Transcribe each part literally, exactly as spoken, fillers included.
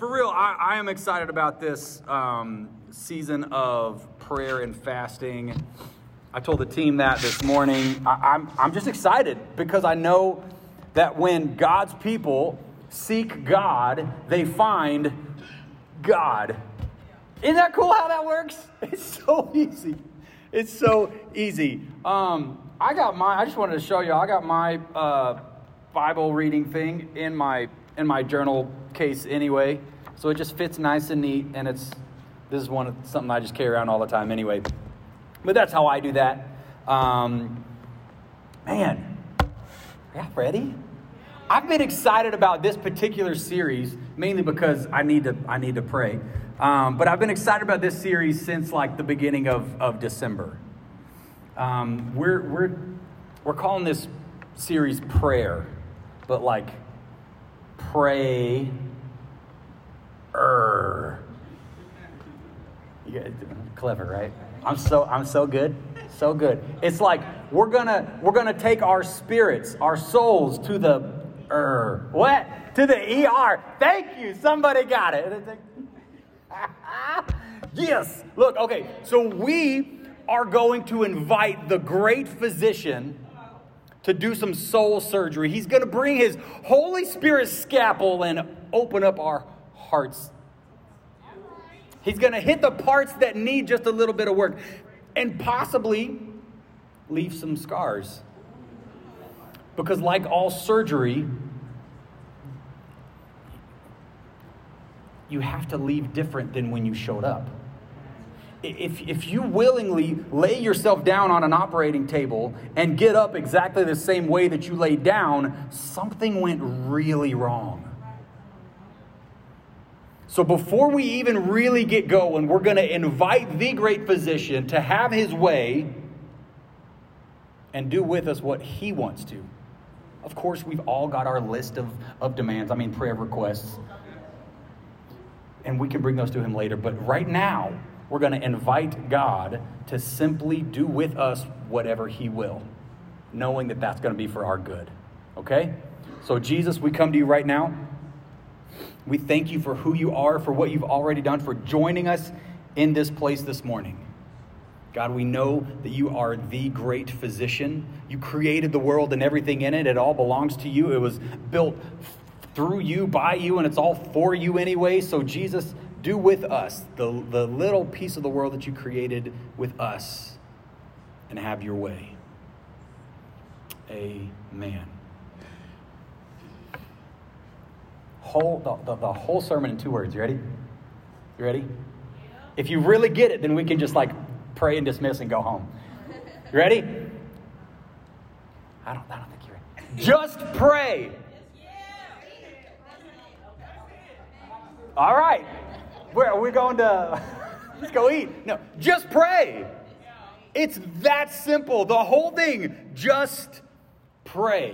for real, I, I am excited about this um, season of prayer and fasting. I told the team that this morning. I, I'm I'm just excited because I know that when God's people seek God, they find God. Isn't that cool how that works? It's so easy. It's so easy. Um, I got my. I just wanted to show you. I got my uh, Bible reading thing in my in my journal case anyway, so it just fits nice and neat. And it's this is one of something I just carry around all the time anyway. But that's how I do that. Um, man, yeah, ready? I've been excited about this particular series mainly because I need to I need to pray. Um, but I've been excited about this series since like the beginning of, of December. Um, we're we're we're calling this series prayer, but like pray er. You guys, clever, right? I'm so I'm so good, so good. It's like we're gonna we're gonna take our spirits, our souls to the er what to the E R. Thank you, somebody got it. Yes. Look, okay, so we are going to invite the great physician to do some soul surgery. He's going to bring his Holy Spirit scalpel and open up our hearts. He's going to hit the parts that need just a little bit of work and possibly leave some scars. Because like all surgery, you have to leave different than when you showed up. If, if you willingly lay yourself down on an operating table and get up exactly the same way that you laid down, something went really wrong. So before we even really get going, we're going to invite the great physician to have his way and do with us what he wants to. Of course, we've all got our list of, of demands, I mean prayer requests. And we can bring those to him later. But right now, we're going to invite God to simply do with us whatever he will, knowing that that's going to be for our good. Okay? So Jesus, we come to you right now. We thank you for who you are, for what you've already done, for joining us in this place this morning. God, we know that you are the great physician. You created the world and everything in it. It all belongs to you. It was built through you, by you, and it's all for you anyway. So Jesus, do with us the, the little piece of the world that you created with us and have your way. Amen. Whole, the, the, the whole sermon in two words. You ready? You ready? If you really get it, then we can just like pray and dismiss and go home. You ready? I don't, I don't think you're ready. Just pray. All right. Where are we going to? Let's go eat. No, just pray. It's that simple. The whole thing, just pray.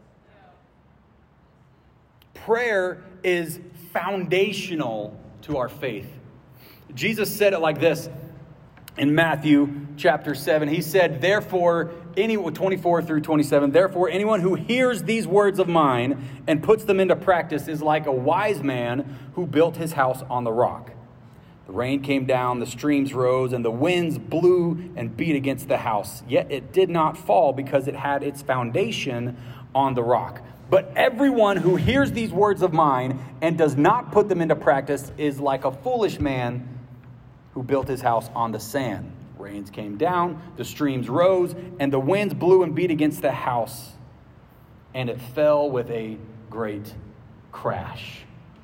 Prayer is foundational to our faith. Jesus said it like this in Matthew chapter seven. He said, therefore, anyone, twenty-four through twenty-seven, therefore, anyone who hears these words of mine and puts them into practice is like a wise man who built his house on the rock. The rain came down, the streams rose, and the winds blew and beat against the house. Yet it did not fall because it had its foundation on the rock. But everyone who hears these words of mine and does not put them into practice is like a foolish man who built his house on the sand. Rains came down, the streams rose, and the winds blew and beat against the house, and it fell with a great crash.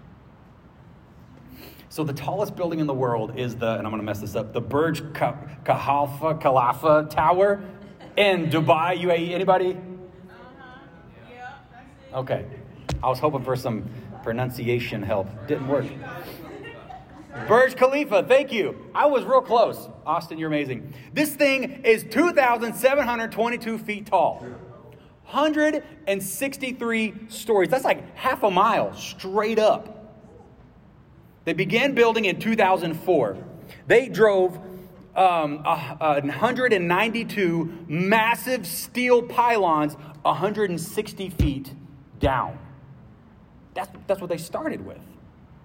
So the tallest building in the world is the, and I'm going to mess this up, the Burj Khalifa Khalifa Tower in Dubai, U A E. Anybody? Uh-huh. Yeah, that's it. Okay. I was hoping for some pronunciation help. Didn't work. Burj Khalifa, thank you. I was real close. Austin, you're amazing. This thing is two thousand seven hundred twenty-two feet tall. one hundred sixty-three stories. That's like half a mile straight up. They began building in two thousand four. They drove um, uh, one hundred ninety-two massive steel pylons one hundred sixty feet down. That's, that's what they started with.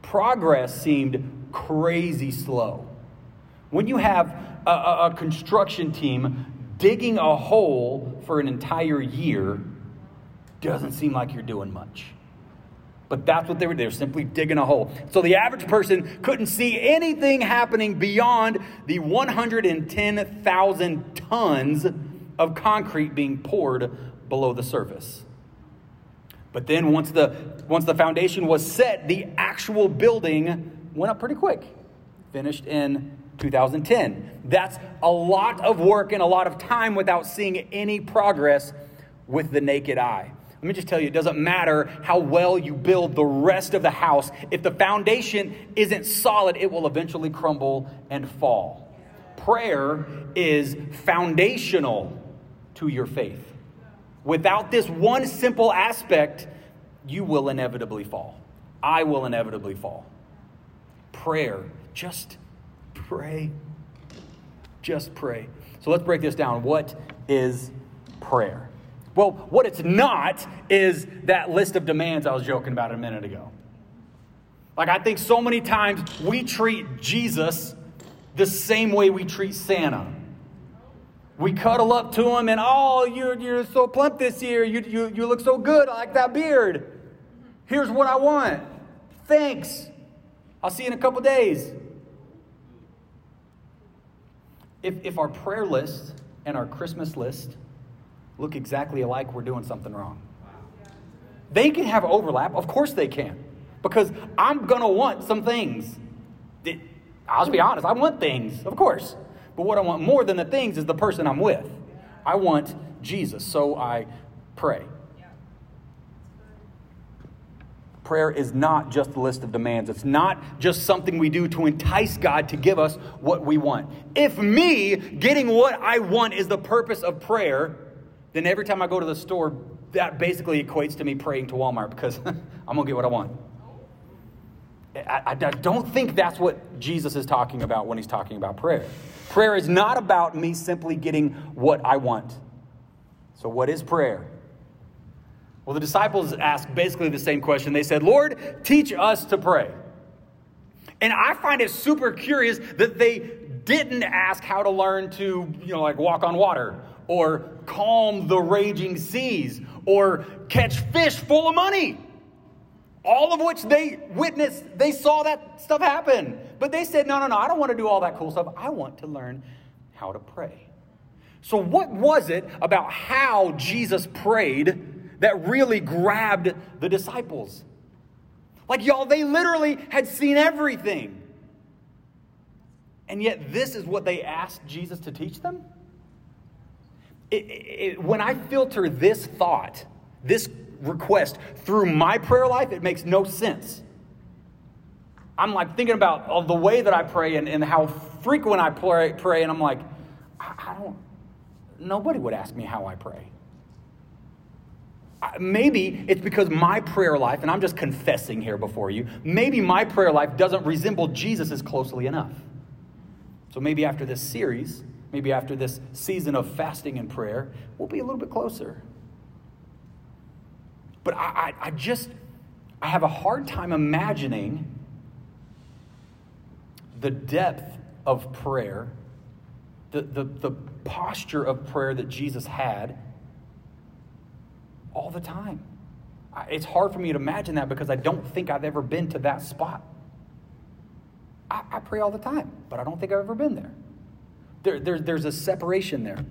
progress seemed crazy slow. When you have a, a, a construction team digging a hole for an entire year, doesn't seem like you're doing much. But that's what they were. They were simply digging a hole. So the average person couldn't see anything happening beyond the one hundred ten thousand tons of concrete being poured below the surface. But then once the once the foundation was set, the actual building went up pretty quick. Finished in two thousand ten. That's a lot of work and a lot of time without seeing any progress with the naked eye. Let me just tell you, it doesn't matter how well you build the rest of the house. If the foundation isn't solid, it will eventually crumble and fall. Prayer is foundational to your faith. Without this one simple aspect, you will inevitably fall. I will inevitably fall. Prayer, just pray. Just pray. So let's break this down. What is prayer? Well, what it's not is that list of demands I was joking about a minute ago. Like, I think so many times we treat Jesus the same way we treat Santa. We cuddle up to him and, oh, you're, you're so plump this year. You, you, you look so good. I like that beard. Here's what I want. Thanks. I'll see you in a couple days. If, if our prayer list and our Christmas list look exactly alike, we're doing something wrong. They can have overlap. Of course they can. Because I'm going to want some things. It, I'll just be honest. I want things, of course. But what I want more than the things is the person I'm with. I want Jesus, so I pray. Prayer is not just a list of demands. It's not just something we do to entice God to give us what we want. If me getting what I want is the purpose of prayer, then every time I go to the store, that basically equates to me praying to Walmart because I'm going to get what I want. I, I, I don't think that's what Jesus is talking about when he's talking about prayer. Prayer is not about me simply getting what I want. So what is prayer? Well, the disciples asked basically the same question. They said, Lord, teach us to pray. And I find it super curious that they didn't ask how to learn to, you know, like walk on water or calm the raging seas or catch fish full of money. All of which they witnessed, they saw that stuff happen. But they said, no, no, no, I don't want to do all that cool stuff. I want to learn how to pray. So what was it about how Jesus prayed that really grabbed the disciples? Like, y'all, they literally had seen everything. And yet this is what they asked Jesus to teach them? It, it, when I filter this thought, this request through my prayer life, it makes no sense. I'm like thinking about all the way that I pray and, and how frequent I pray, pray, and I'm like, I, I don't, nobody would ask me how I pray. Maybe it's because my prayer life, and I'm just confessing here before you, maybe my prayer life doesn't resemble Jesus's closely enough. So maybe after this series, maybe after this season of fasting and prayer, we'll be a little bit closer. But I, I, I just, I have a hard time imagining the depth of prayer, the, the, the posture of prayer that Jesus had all the time. It's hard for me to imagine that because I don't think I've ever been to that spot. I, I pray all the time, but I don't think I've ever been there. There, there. There's a separation there.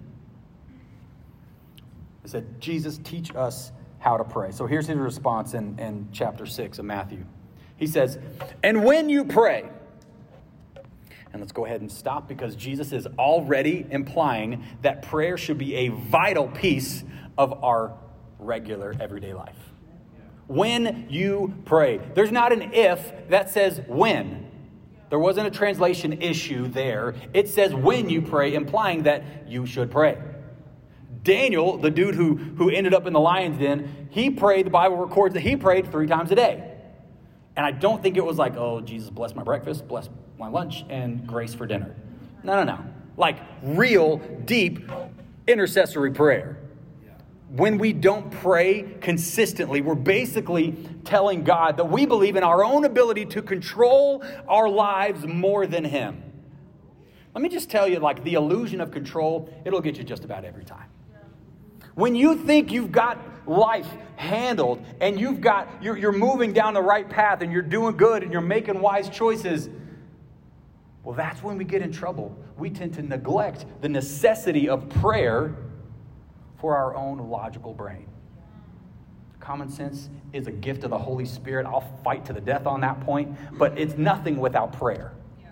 It said, Jesus, teach us how to pray. So here's his response in, in chapter six of Matthew. He says, and when you pray, and let's go ahead and stop because Jesus is already implying that prayer should be a vital piece of our regular everyday life. When you pray. There's not an if that says when. There wasn't a translation issue there. It says when you pray, implying that you should pray. Daniel, the dude who, who ended up in the lion's den, he prayed, the Bible records that he prayed three times a day. And I don't think it was like, oh, Jesus, bless my breakfast, bless my lunch, and grace for dinner. No, no, no. Like real, deep intercessory prayer. when we don't pray consistently, we're basically telling God that we believe in our own ability to control our lives more than Him. Let me just tell you, like, the illusion of control, it'll get you just about every time. When you think you've got life handled and you've got, you're, you're moving down the right path and you're doing good and you're making wise choices, well, that's when we get in trouble. We tend to neglect the necessity of prayer for our own logical brain. Common sense is a gift of the Holy Spirit. I'll fight to the death on that point, but it's nothing without prayer. Yeah.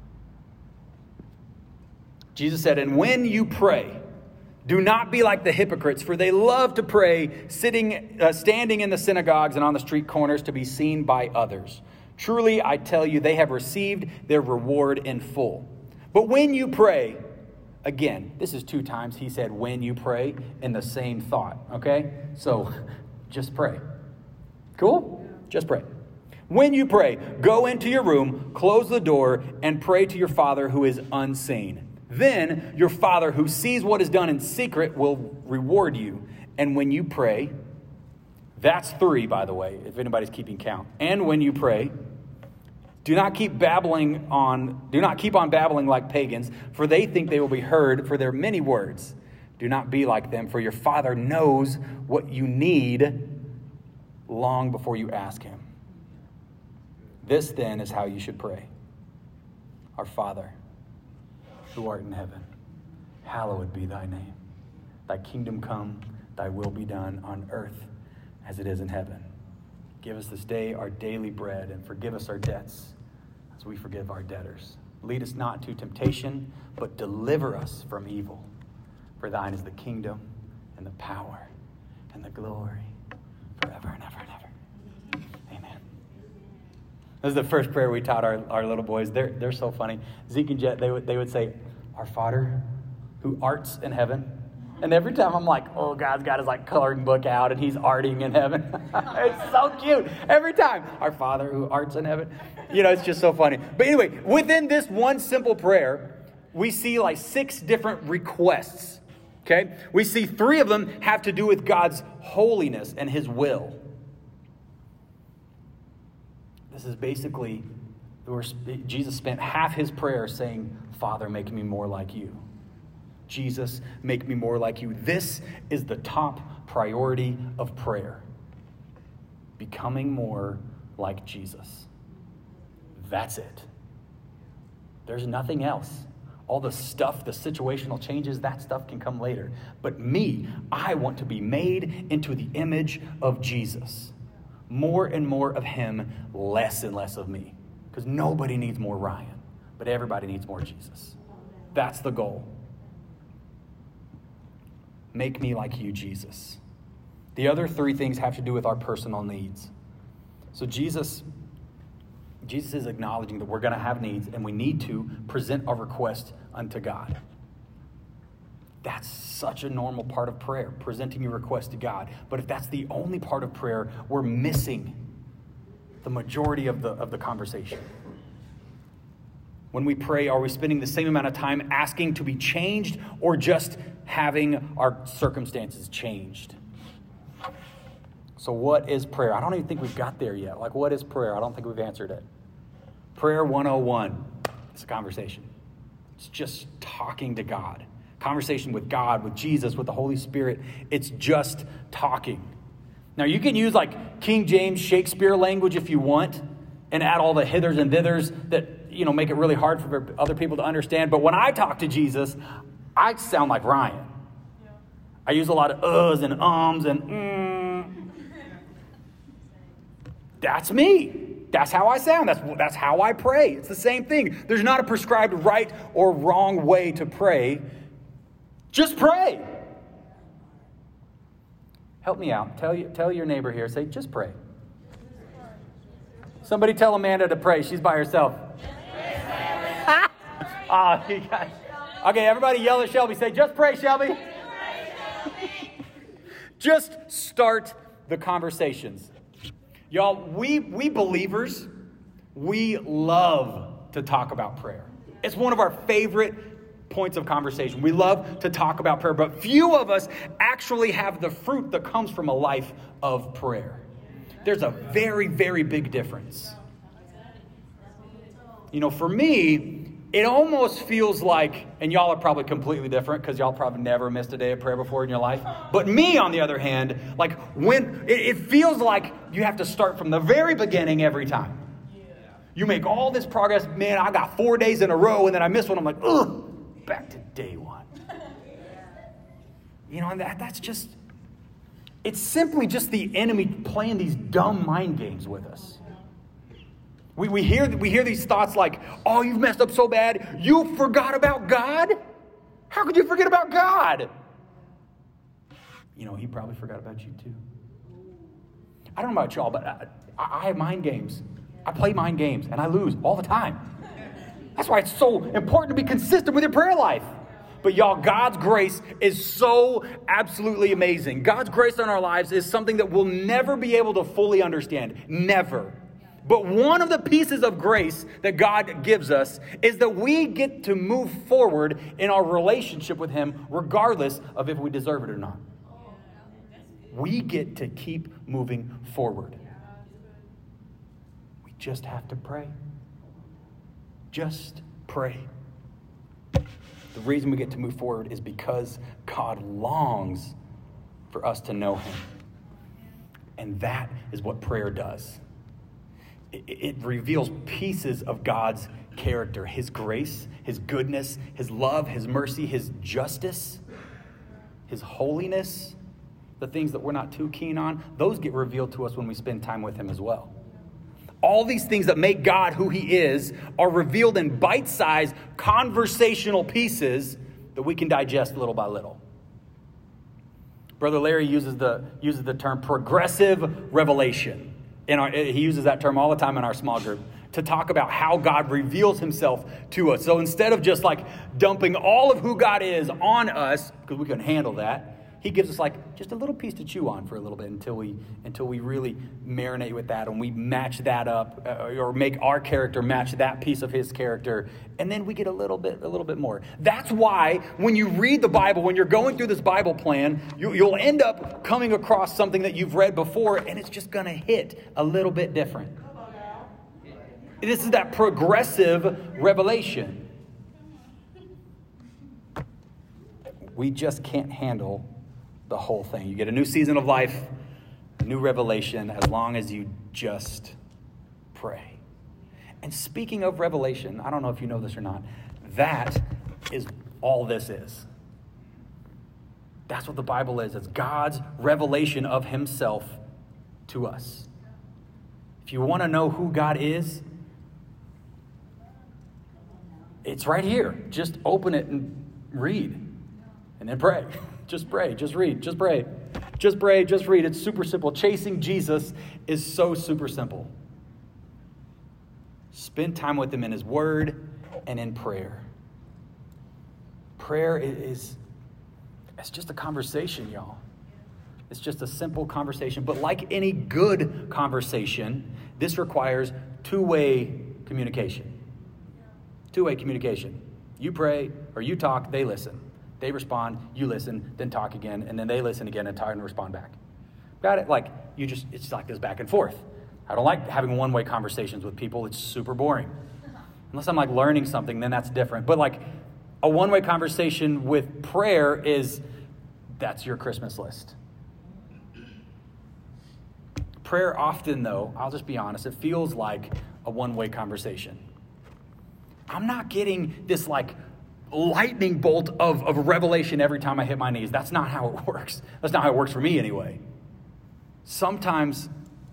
Jesus said, and when you pray, do not be like the hypocrites, for they love to pray, sitting, uh, standing in the synagogues and on the street corners to be seen by others. Truly, I tell you, they have received their reward in full. But when you pray, again, this is two times he said when you pray in the same thought, okay? So just pray. Cool? Just pray. When you pray, go into your room, close the door, and pray to your Father who is unseen. Then your Father who sees what is done in secret will reward you. And when you pray, that's three, by the way, if anybody's keeping count. And when you pray, do not keep babbling on, do not keep on babbling like pagans, for they think they will be heard for their many words. Do not be like them, for your Father knows what you need long before you ask Him. This then is how you should pray. Our Father, who art in heaven, hallowed be thy name. Thy kingdom come, thy will be done on earth as it is in heaven. Give us this day our daily bread, and forgive us our debts as we forgive our debtors. Lead us not into temptation, but deliver us from evil. For thine is the kingdom and the power and the glory forever and ever and ever. Amen. This is the first prayer we taught our, our little boys. They're, they're so funny. Zeke and Jet, they would, they would say, our Father who arts in heaven. And every time I'm like, oh, God's got his like coloring book out and he's arting in heaven. It's so cute. Every time. Our Father who arts in heaven. You know, it's just so funny. But anyway, within this one simple prayer, we see like six different requests. Okay? We see three of them have to do with God's holiness and His will. This is basically, Jesus spent half His prayer saying, Father, make me more like you. Jesus, make me more like you. This is the top priority of prayer. Becoming more like Jesus. That's it. There's nothing else. All the stuff, the situational changes, that stuff can come later. But me, I want to be made into the image of Jesus. More and more of Him, less and less of me. Because nobody needs more Ryan, but everybody needs more Jesus. That's the goal. Make me like you, Jesus. The other three things have to do with our personal needs. So Jesus, Jesus is acknowledging that we're going to have needs and we need to present our request unto God. That's such a normal part of prayer, presenting your request to God. But if that's the only part of prayer, we're missing the majority of the, of the conversation. When we pray, are we spending the same amount of time asking to be changed or just having our circumstances changed? So what is prayer? I don't even think we've got there yet. Like, what is prayer? I don't think we've answered it. Prayer one oh one. It's a conversation. It's just talking to God. Conversation with God, with Jesus, with the Holy Spirit. It's just talking. Now, you can use like King James Shakespeare language if you want and add all the hithers and thithers that, you know, make it really hard for other people to understand. But when I talk to Jesus, I sound like Ryan. Yeah. I use a lot of uhs and ums and mm. That's me. That's how I sound. That's, that's how I pray. It's the same thing. There's not a prescribed right or wrong way to pray. Just pray. Help me out. Tell you, tell your neighbor here. Say, just pray. Somebody tell Amanda to pray. She's by herself. Oh, you got it. Okay, everybody yell at Shelby. Say, just pray, Shelby. Just start the conversations. Y'all, we, we believers, we love to talk about prayer. It's one of our favorite points of conversation. We love to talk about prayer, but few of us actually have the fruit that comes from a life of prayer. There's a very, very big difference. You know, for me, it almost feels like, and y'all are probably completely different because y'all probably never missed a day of prayer before in your life. But me, on the other hand, like when it, it feels like you have to start from the very beginning every time. You make all this progress. Man, I got four days in a row and then I miss one. I'm like, ugh. Back to day one. You know, and that, that's just, it's simply just the enemy playing these dumb mind games with us. We, we, hear, we hear these thoughts like, oh, you've messed up so bad, you forgot about God? How could you forget about God? You know, he probably forgot about you too. I don't know about y'all, but I, I have mind games. I play mind games and I lose all the time. That's why it's so important to be consistent with your prayer life. But y'all, God's grace is so absolutely amazing. God's grace on our lives is something that we'll never be able to fully understand. Never. But one of the pieces of grace that God gives us is that we get to move forward in our relationship with him regardless of if we deserve it or not. We get to keep moving forward. We just have to pray. Just pray. The reason we get to move forward is because God longs for us to know him. And that is what prayer does. It, it reveals pieces of God's character, his grace, his goodness, his love, his mercy, his justice, his holiness, the things that we're not too keen on. Those get revealed to us when we spend time with him as well. All these things that make God who he is are revealed in bite-sized conversational pieces that we can digest little by little. Brother Larry uses the uses the term progressive revelation. In our, he uses that term all the time in our small group to talk about how God reveals himself to us. So instead of just like dumping all of who God is on us, because we couldn't handle that, he gives us like just a little piece to chew on for a little bit until we until we really marinate with that and we match that up uh, or make our character match that piece of his character, and then we get a little bit a little bit more. That's why when you read the Bible, when you're going through this Bible plan, you, you'll end up coming across something that you've read before, and it's just going to hit a little bit different. This is that progressive revelation. We just can't handle the whole thing. You get a new season of life, a new revelation, as long as you just pray. And speaking of revelation, I don't know if you know this or not, that is all this is. That's what the Bible is. It's God's revelation of himself to us. If you want to know who God is, it's right here. Just open it and read. And then pray. Just pray. Just read. Just pray. Just pray. Just read. It's super simple. Chasing Jesus is so super simple. Spend time with him in his word and in prayer. Prayer is, it's just a conversation, y'all. It's just a simple conversation. But like any good conversation, this requires two-way communication. Two-way communication. You pray or you talk, they listen. They respond, you listen, then talk again, and then they listen again and talk and respond back. Got it? Like, you just, it's like this back and forth. I don't like having one-way conversations with people. It's super boring. Unless I'm like learning something, then that's different. But like a one-way conversation with prayer is, that's your Christmas list. Prayer often, though, I'll just be honest, it feels like a one-way conversation. I'm not getting this like lightning bolt of, of revelation every time I hit my knees. That's not how it works. That's not how it works for me anyway. Sometimes,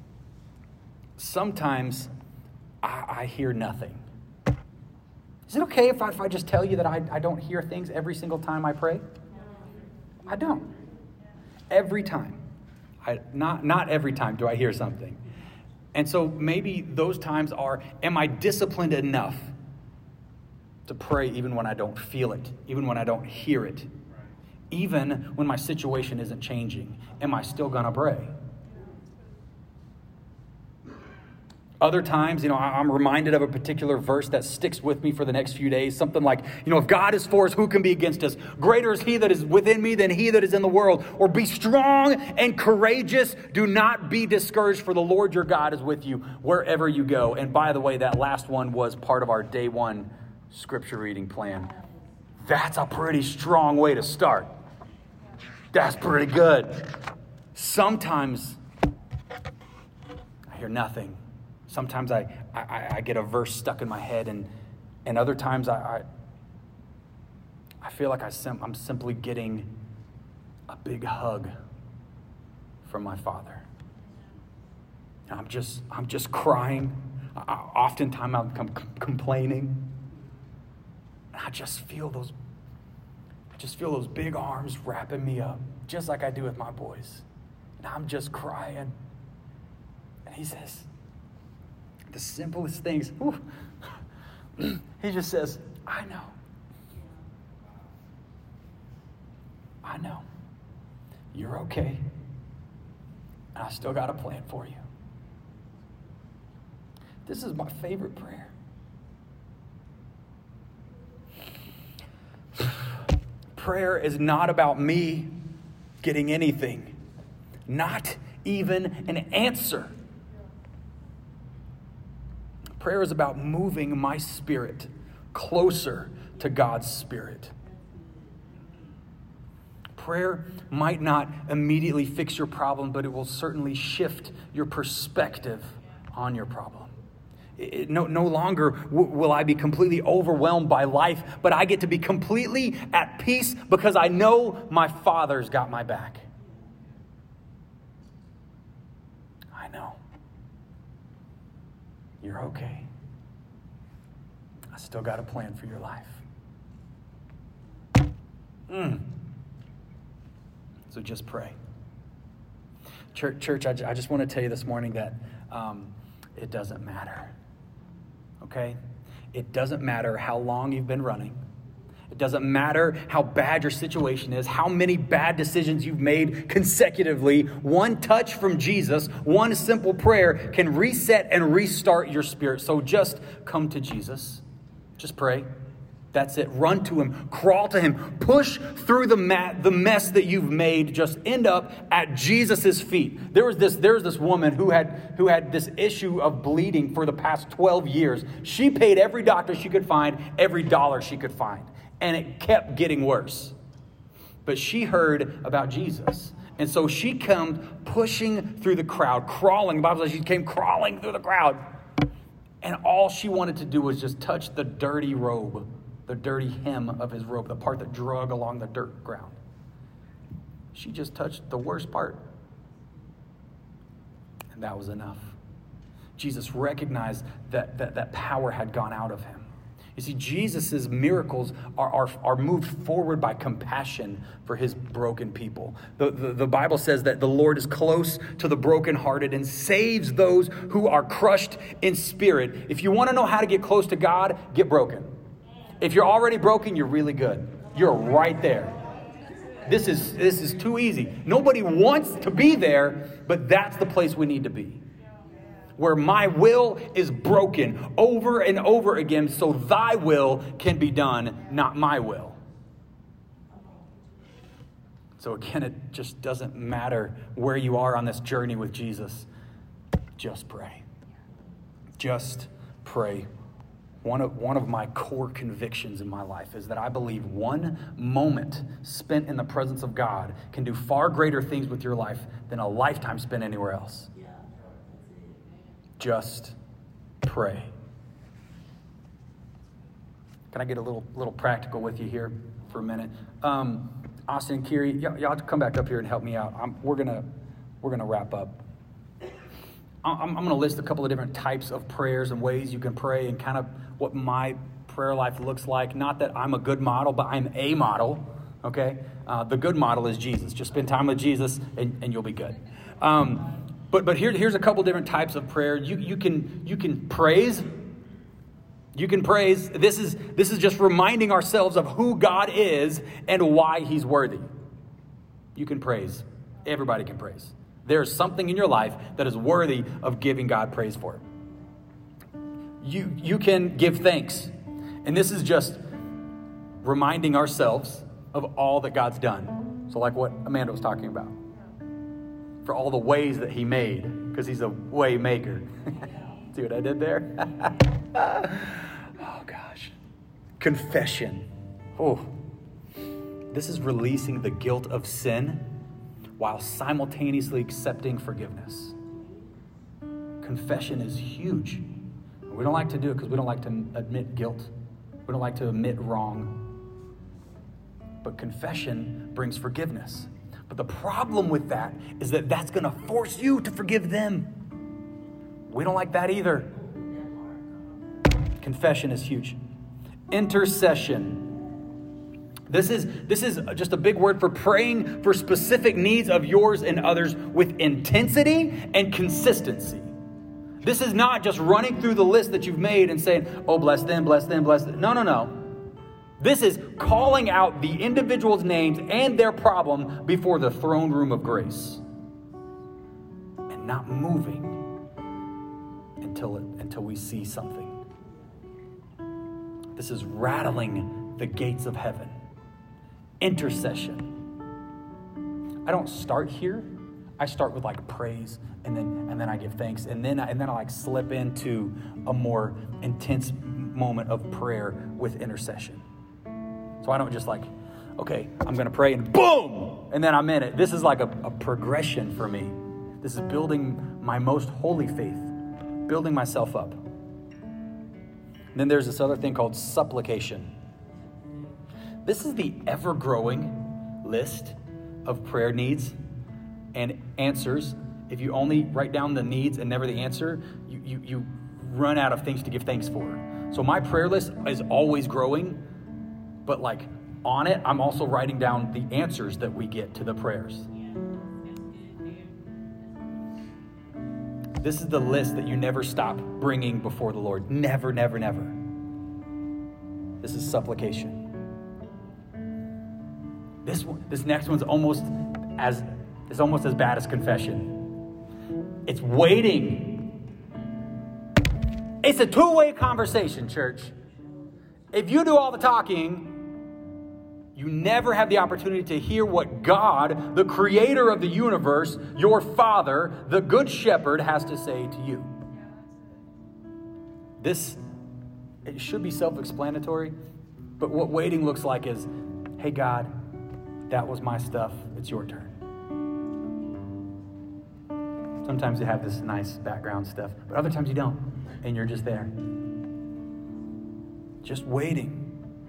sometimes I, I hear nothing. Is it okay if I, if I just tell you that I, I don't hear things every single time I pray? I don't. Every time. I, not, not every time do I hear something. And so maybe those times are, am I disciplined enough to pray even when I don't feel it, even when I don't hear it, even when my situation isn't changing? Am I still going to pray? Other times, you know, I'm reminded of a particular verse that sticks with me for the next few days. Something like, you know, if God is for us, who can be against us? Greater is he that is within me than he that is in the world. Or be strong and courageous. Do not be discouraged, for the Lord your God is with you wherever you go. And by the way, that last one was part of our day one scripture reading plan. That's a pretty strong way to start. That's pretty good. Sometimes I hear nothing. Sometimes I, I, I get a verse stuck in my head, and, and other times I, I, I feel like I sim- I'm simply getting a big hug from my Father. And I'm just I'm just crying. I, oftentimes I'm com- complaining. And I just feel those I just feel those big arms wrapping me up, just like I do with my boys. And I'm just crying. And he says, the simplest things. Whew, he just says, I know. I know. You're okay. And I still got a plan for you. This is my favorite prayer. Prayer is not about me getting anything, not even an answer. Prayer is about moving my spirit closer to God's spirit. Prayer might not immediately fix your problem, but it will certainly shift your perspective on your problem. It, no, no longer w- will I be completely overwhelmed by life, but I get to be completely at peace because I know my Father's got my back. I know. You're okay. I still got a plan for your life. Mm. So just pray. Church, church I, I just want to tell you this morning that um, it doesn't matter. Okay? It doesn't matter how long you've been running. It doesn't matter how bad your situation is, how many bad decisions you've made consecutively. One touch from Jesus, one simple prayer can reset and restart your spirit. So just come to Jesus. Just pray. That's it. Run to him. Crawl to him. Push through the mat, the mess that you've made. Just end up at Jesus' feet. There was this, there was this woman who had, who had this issue of bleeding for the past twelve years. She paid every doctor she could find, every dollar she could find. And it kept getting worse. But she heard about Jesus. And so she came pushing through the crowd, crawling. The Bible says she came crawling through the crowd. And all she wanted to do was just touch the dirty robe, the dirty hem of his robe, the part that drug along the dirt ground. She just touched the worst part. And that was enough. Jesus recognized that that, that power had gone out of him. You see, Jesus' miracles are, are, are moved forward by compassion for his broken people. The, the, the Bible says that the Lord is close to the brokenhearted and saves those who are crushed in spirit. If you want to know how to get close to God, get broken. If you're already broken, you're really good. You're right there. This is, this is too easy. Nobody wants to be there, but that's the place we need to be. Where my will is broken over and over again so thy will can be done, not my will. So again, it just doesn't matter where you are on this journey with Jesus. Just pray. Just pray. One of, one of my core convictions in my life is that I believe one moment spent in the presence of God can do far greater things with your life than a lifetime spent anywhere else. Just pray. Can I get a little little practical with you here for a minute? Um, Austin and Kiri, y'all, y'all come back up here and help me out. I'm, we're gonna we're gonna wrap up. I'm, I'm gonna list a couple of different types of prayers and ways you can pray, and kind of what my prayer life looks like. Not that I'm a good model, but I'm a model. Okay, uh, the good model is Jesus. Just spend time with Jesus, and, and you'll be good. Um, But but here, here's a couple different types of prayer. You you can you can praise. You can praise. This is this is just reminding ourselves of who God is and why he's worthy. You can praise. Everybody can praise. There's something in your life that is worthy of giving God praise for. you, you can give thanks. And this is just reminding ourselves of all that God's done. So like what Amanda was talking about. For all the ways that he made, because he's a way maker. See what I did there? Oh, gosh. Confession. Oh, this is releasing the guilt of sin while simultaneously accepting forgiveness. Confession is huge. We don't like to do it because we don't like to admit guilt. We don't like to admit wrong. But confession brings forgiveness. But the problem with that is that that's going to force you to forgive them. We don't like that either. Confession is huge. Intercession. This is, this is just a big word for praying for specific needs of yours and others with intensity and consistency. This is not just running through the list that you've made and saying, oh, bless them, bless them, bless them. No, no, no. This is calling out the individual's names and their problem before the throne room of grace. And not moving until, it, until we see something. This is rattling the gates of heaven. Intercession. I don't start here. I start with like praise, and then and then I give thanks, and then I, and then I like slip into a more intense moment of prayer with intercession. So I don't just like, okay, I'm going to pray and boom, and then I'm in it. This is like a, a progression for me. This is building my most holy faith, building myself up. And then there's this other thing called supplication. This is the ever-growing list of prayer needs and answers. If you only write down the needs and never the answer, you, you, you run out of things to give thanks for. So my prayer list is always growing, but like on it, I'm also writing down the answers that we get to the prayers. This is the list that you never stop bringing before the Lord. Never, never, never. This is supplication. This one, this next one's almost as is almost as bad as confession. It's waiting. It's a two-way conversation, church. If you do all the talking, you never have the opportunity to hear what God, the creator of the universe, your Father, the Good Shepherd, has to say to you. This, it should be self-explanatory, but what waiting looks like is, hey, God, that was my stuff. It's your turn. Sometimes you have this nice background stuff, but other times you don't, and you're just there. Just waiting.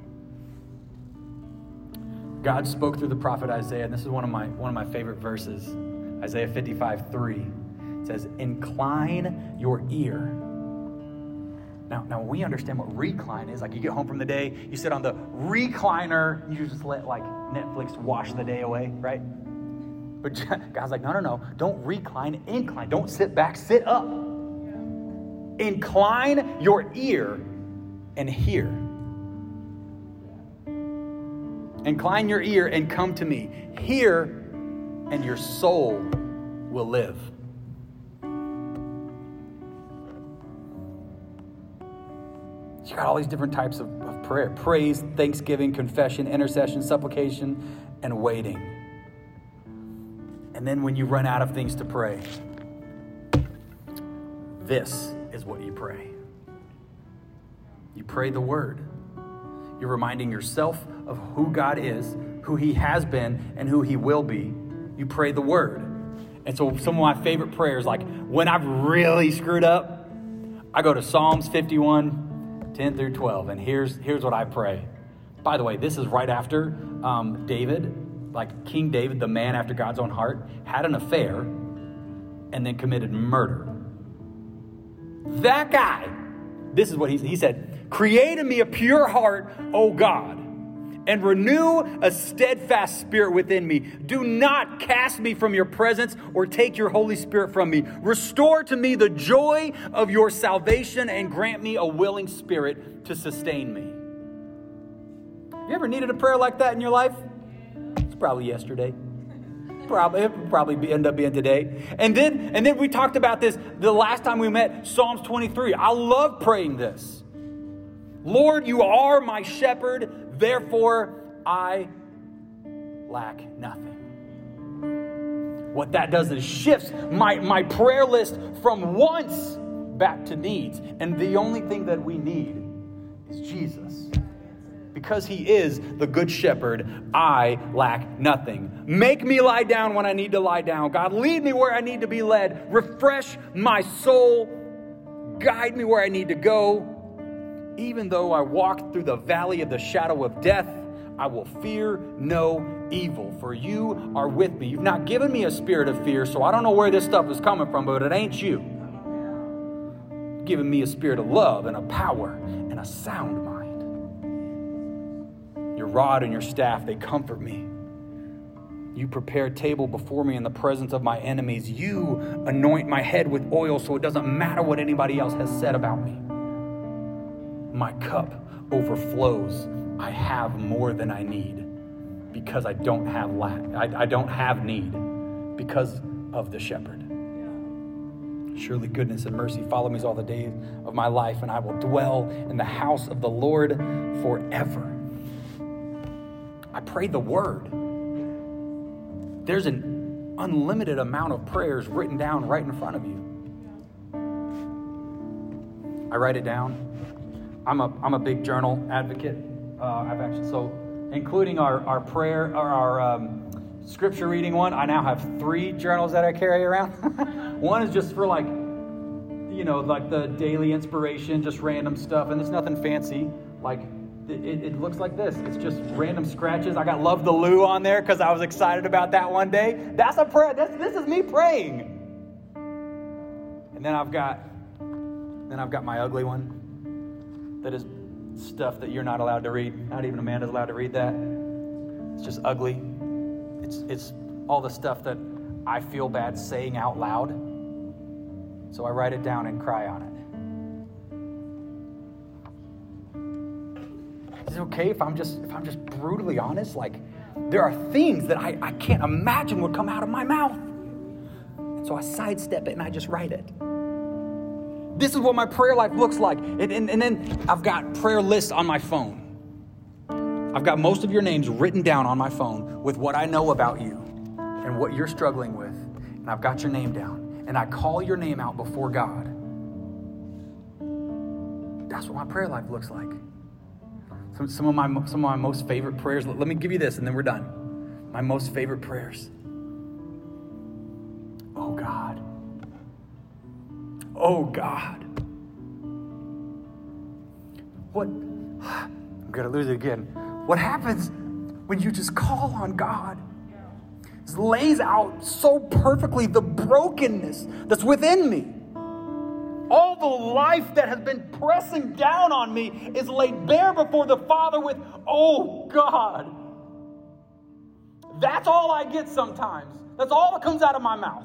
God spoke through the prophet Isaiah, and this is one of my one of my favorite verses. Isaiah fifty-five three. It says, incline your ear. Now, now we understand what recline is. Like you get home from the day, you sit on the recliner, you just let like Netflix wash the day away, right? But God's like, no, no, no. Don't recline, incline. Don't sit back, sit up. Incline your ear and hear. Incline your ear and come to me. Hear, and your soul will live. You got all these different types of, of prayer. Praise, thanksgiving, confession, intercession, supplication, and waiting. And then when you run out of things to pray, this is what you pray. You pray the word. You're reminding yourself of who God is, who he has been, and who he will be. You pray the word. And so some of my favorite prayers, like when I've really screwed up, I go to Psalms fifty-one, ten through twelve. And here's, here's what I pray. By the way, this is right after um, David, like King David, the man after God's own heart, had an affair and then committed murder. That guy, this is what he, he said, create in me a pure heart, O God, and renew a steadfast spirit within me. Do not cast me from your presence or take your Holy Spirit from me. Restore to me the joy of your salvation and grant me a willing spirit to sustain me. You ever needed a prayer like that in your life? It's probably yesterday. probably it probably be, end up being today. And then and then we talked about this the last time we met, Psalms twenty-three. I love praying this. Lord, you are my shepherd, therefore I lack nothing. What that does is shifts my, my prayer list from wants back to needs. And the only thing that we need is Jesus. Because he is the good shepherd, I lack nothing. Make me lie down when I need to lie down. God, lead me where I need to be led. Refresh my soul. Guide me where I need to go. Even though I walk through the valley of the shadow of death, I will fear no evil, for you are with me. You've not given me a spirit of fear, so I don't know where this stuff is coming from, but it ain't you. You've given me a spirit of love and a power and a sound mind. Your rod and your staff, they comfort me. You prepare a table before me in the presence of my enemies. You anoint my head with oil so it doesn't matter what anybody else has said about me. My cup overflows. I have more than I need because I don't have lack. I, I don't have need because of the shepherd. Surely goodness and mercy follow me all the days of my life, and I will dwell in the house of the Lord forever. I prayed the word. There's an unlimited amount of prayers written down right in front of you. I write it down. I'm a I'm a big journal advocate. Uh, I've actually so including our our prayer or our um, scripture reading one. I now have three journals that I carry around. One is just for like, you know, like the daily inspiration, just random stuff, and it's nothing fancy. Like it, it looks like this. It's just random scratches. I got Love the Lou on there because I was excited about that one day. That's a prayer. That's, this is me praying. And then I've got then I've got my ugly one. That is stuff that you're not allowed to read. Not even Amanda's allowed to read that. It's just ugly. It's it's all the stuff that I feel bad saying out loud. So I write it down and cry on it. Is it okay if I'm just if I'm just brutally honest? Like, there are things that I, I can't imagine would come out of my mouth. And so I sidestep it and I just write it. This is what my prayer life looks like. And, and, and then I've got prayer lists on my phone. I've got most of your names written down on my phone with what I know about you and what you're struggling with. And I've got your name down. And I call your name out before God. That's what my prayer life looks like. Some, some, of, my, some of my most favorite prayers. Let, let me give you this and then we're done. My most favorite prayers. Oh, God. Oh, God. What? I'm going to lose it again. What happens when you just call on God? It lays out so perfectly the brokenness that's within me. All the life that has been pressing down on me is laid bare before the Father with, oh, God. That's all I get sometimes. That's all that comes out of my mouth.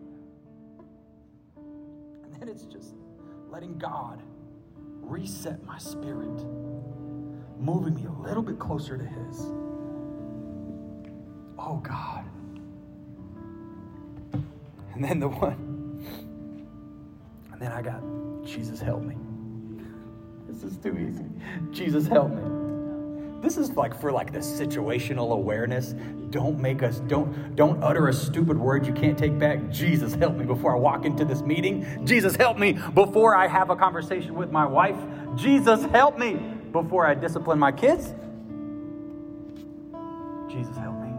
And it's just letting God reset my spirit, moving me a little bit closer to His. Oh, God. And then the one, and then I got, Jesus, help me. This is too easy. Jesus, help me. This is like for like the situational awareness. Don't make us, don't, don't utter a stupid word you can't take back. Jesus, help me before I walk into this meeting. Jesus, help me before I have a conversation with my wife. Jesus, help me before I discipline my kids. Jesus, help me.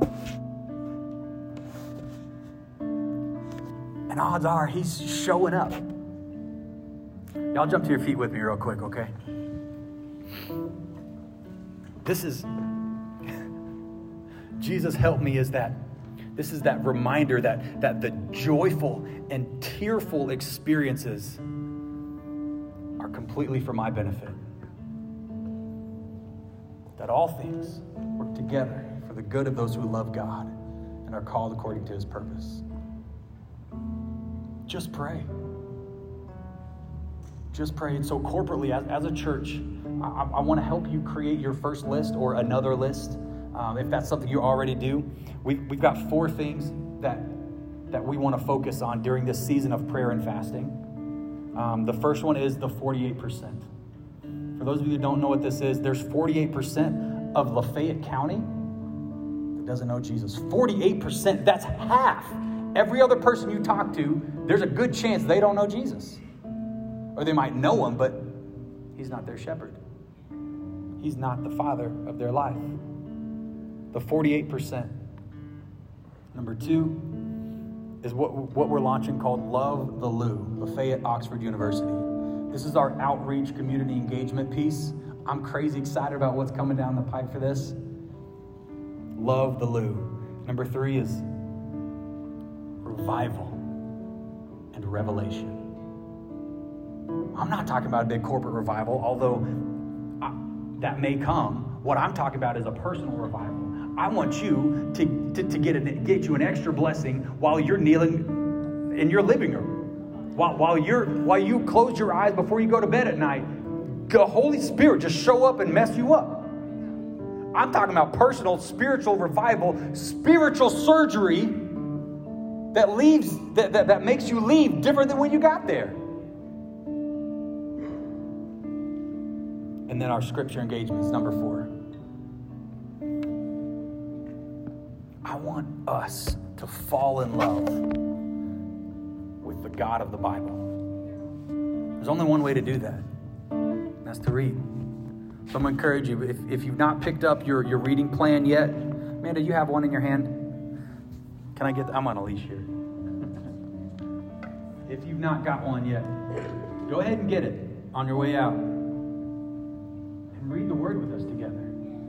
And odds are He's showing up. Y'all jump to your feet with me real quick, okay? This is, Jesus help me is that, this is that reminder that, that the joyful and tearful experiences are completely for my benefit. That all things work together for the good of those who love God and are called according to His purpose. Just pray. Just pray. And so corporately, as, as a church, I, I want to help you create your first list or another list. Um, if that's something you already do, we, we've got four things that, that we want to focus on during this season of prayer and fasting. Um, the first one is the forty-eight percent. For those of you who don't know what this is, there's forty-eight percent of Lafayette County that doesn't know Jesus. forty-eight percent, that's half. Every other person you talk to, there's a good chance they don't know Jesus. Or they might know him, but he's not their shepherd. He's not the father of their life. The forty-eight percent. Number two is what, what we're launching called Love the Lou, Lafayette Oxford University. This is our outreach community engagement piece. I'm crazy excited about what's coming down the pipe for this. Love the Lou. Number three is revival and revelation. I'm not talking about a big corporate revival, although I, that may come. What I'm talking about is a personal revival. I want you to, to, to get, an, get you an extra blessing while you're kneeling in your living room. While, while, you're, while you close your eyes before you go to bed at night, the Holy Spirit just show up and mess you up. I'm talking about personal, spiritual revival, spiritual surgery that leaves, that, that, that makes you leave different than when you got there. And then our scripture engagement is number four. I want us to fall in love with the God of the Bible. There's only one way to do that, and that's to read. So I'm going to encourage you, if, if you've not picked up your, your reading plan yet, Amanda, you have one in your hand? Can I get, I'm on a leash here. If you've not got one yet, go ahead and get it on your way out. And read the word with us together.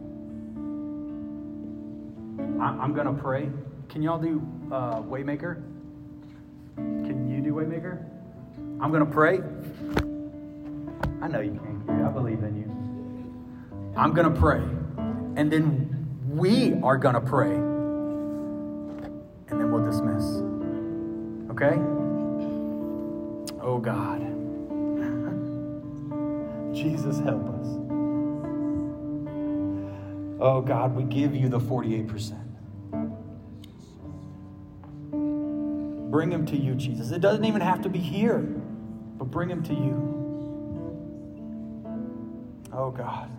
I'm going to pray. Can y'all do uh, Waymaker? Can you do Waymaker? I'm going to pray. I know you can, Carrie. I believe in you. I'm going to pray. And then we are going to pray. And then we'll dismiss. Okay? Oh, God. Jesus, help us. Oh, God, we give you the forty-eight percent. Bring him to you, Jesus. It doesn't even have to be here, but bring him to you. Oh, God.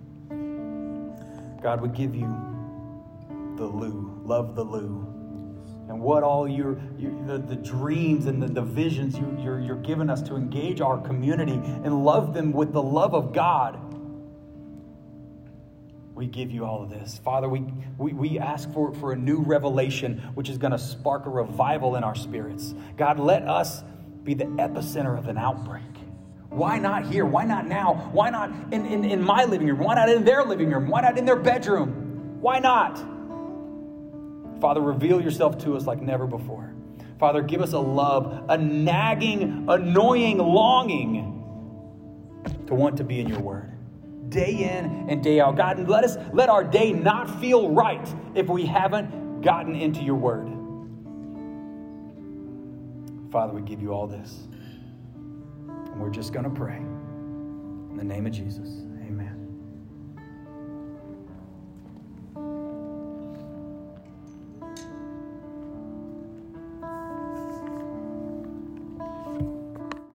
God, we give you the Lou. Love the Lou. And what all your, your the, the dreams and the, the visions you, you're, you're giving us to engage our community and love them with the love of God. We give you all of this. Father, we, we, we ask for, for a new revelation, which is going to spark a revival in our spirits. God, let us be the epicenter of an outbreak. Why not here? Why not now? Why not in, in, in my living room? Why not in their living room? Why not in their bedroom? Why not? Father, reveal yourself to us like never before. Father, give us a love, a nagging, annoying longing to want to be in your word. Day in and day out. God, and let us let our day not feel right if we haven't gotten into your word. Father, we give you all this. And we're just going to pray. In the name of Jesus, amen.